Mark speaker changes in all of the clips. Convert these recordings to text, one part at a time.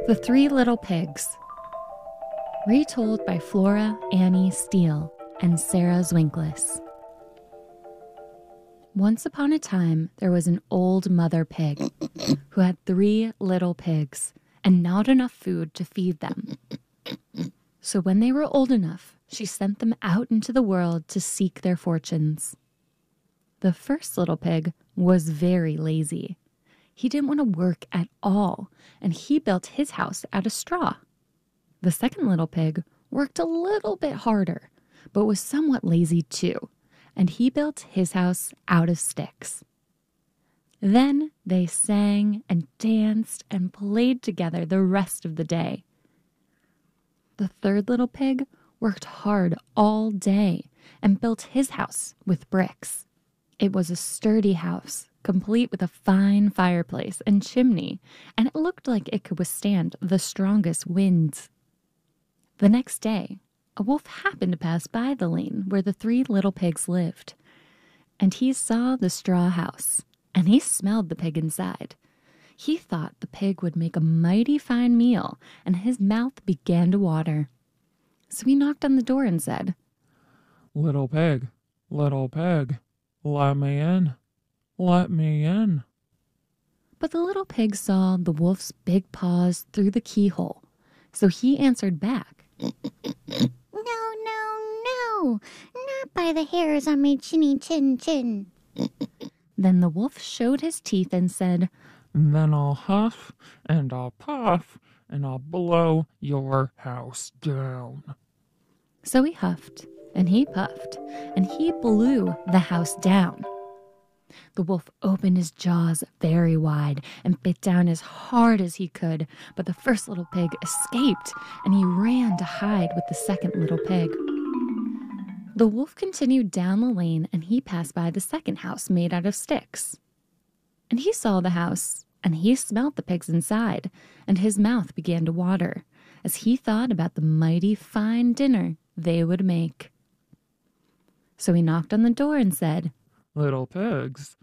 Speaker 1: The Three Little Pigs. Retold by Flora Annie Steele and Sarah Zwinklis. Once upon a time, there was an old mother pig who had 3 little pigs and not enough food to feed them. So when they were old enough, she sent them out into the world to seek their fortunes. The first little pig was very lazy. He didn't want to work at all, and he built his house out of straw. The second little pig worked a little bit harder, but was somewhat lazy too, and he built his house out of sticks. Then they sang and danced and played together the rest of the day. The third little pig worked hard all day and built his house with bricks. It was a sturdy house, complete with a fine fireplace and chimney, and it looked like it could withstand the strongest winds. The next day, a wolf happened to pass by the lane where the 3 little pigs lived, and he saw the straw house, and he smelled the pig inside. He thought the pig would make a mighty fine meal, and his mouth began to water. So he knocked on the door and said,
Speaker 2: Little pig, let me in, let me in.
Speaker 1: But the little pig saw the wolf's big paws through the keyhole, so he answered back,
Speaker 3: No, not by the hairs on my chinny chin.
Speaker 1: Then the wolf showed his teeth and said,
Speaker 2: Then I'll huff and I'll puff and I'll blow your house down.
Speaker 1: So he huffed and he puffed and he blew the house down. The wolf opened his jaws very wide and bit down as hard as he could, but the first little pig escaped and he ran to hide with the second little pig. The wolf continued down the lane and he passed by the second house made out of sticks. And he saw the house and he smelled the pigs inside, and his mouth began to water as he thought about the mighty fine dinner they would make. So he knocked on the door and said,
Speaker 2: Little pigs,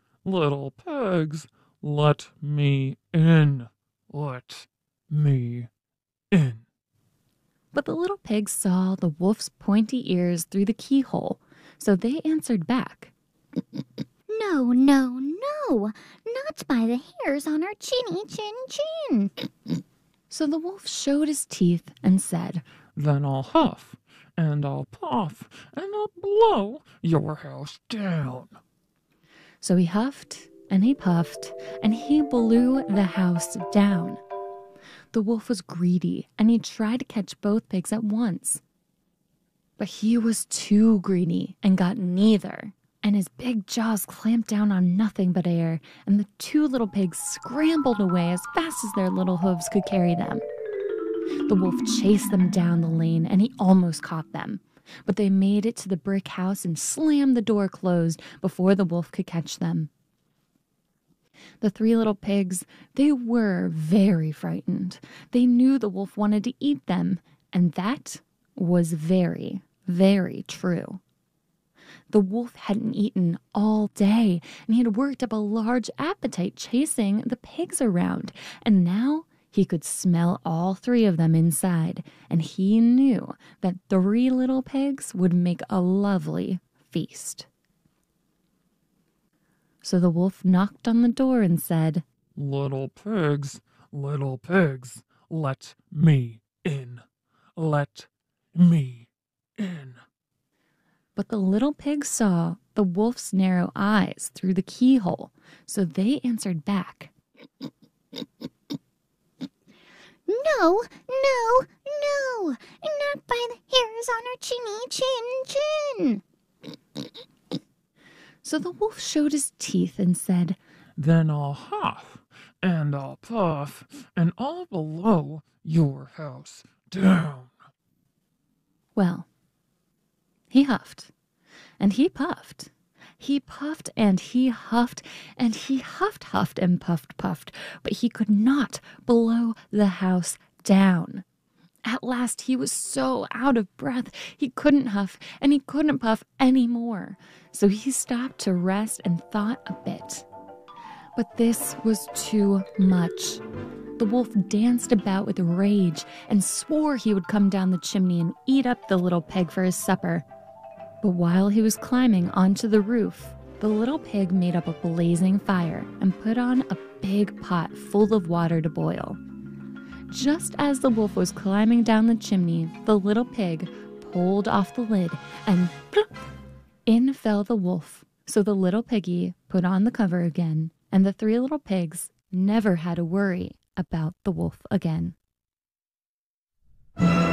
Speaker 2: let me in, let me in.
Speaker 1: But the little pigs saw the wolf's pointy ears through the keyhole, so they answered back,
Speaker 3: No, not by the hairs on our chinny chin.
Speaker 1: So the wolf showed his teeth and said,
Speaker 2: Then I'll huff and I'll puff and I'll blow your house down.
Speaker 1: So he huffed and he puffed and he blew the house down. The wolf was greedy and he tried to catch both pigs at once. But he was too greedy and got neither, and his big jaws clamped down on nothing but air, and the 2 little pigs scrambled away as fast as their little hooves could carry them. The wolf chased them down the lane and he almost caught them, but they made it to the brick house and slammed the door closed before the wolf could catch them. The 3 little pigs, they were very frightened. They knew the wolf wanted to eat them, and that was very, very true. The wolf hadn't eaten all day, and he had worked up a large appetite chasing the pigs around, and now he could smell all 3 of them inside, and he knew that 3 little pigs would make a lovely feast. So the wolf knocked on the door and said,
Speaker 2: Little pigs, let me in, let me in.
Speaker 1: But the little pigs saw the wolf's narrow eyes through the keyhole, so they answered back,
Speaker 3: No, not by the hairs on our chinny chin.
Speaker 1: So the wolf showed his teeth and said,
Speaker 2: Then I'll huff and I'll puff and I'll blow your house down.
Speaker 1: Well, he huffed and he puffed. He puffed and he huffed and he huffed and puffed, but he could not blow the house down. At last he was so out of breath he couldn't huff and he couldn't puff any more. So he stopped to rest and thought a bit. But this was too much. The wolf danced about with rage and swore he would come down the chimney and eat up the little pig for his supper. But while he was climbing onto the roof, the little pig made up a blazing fire and put on a big pot full of water to boil. Just as the wolf was climbing down the chimney, the little pig pulled off the lid and plop, in fell the wolf. So the little piggy put on the cover again, and the three little pigs never had to worry about the wolf again.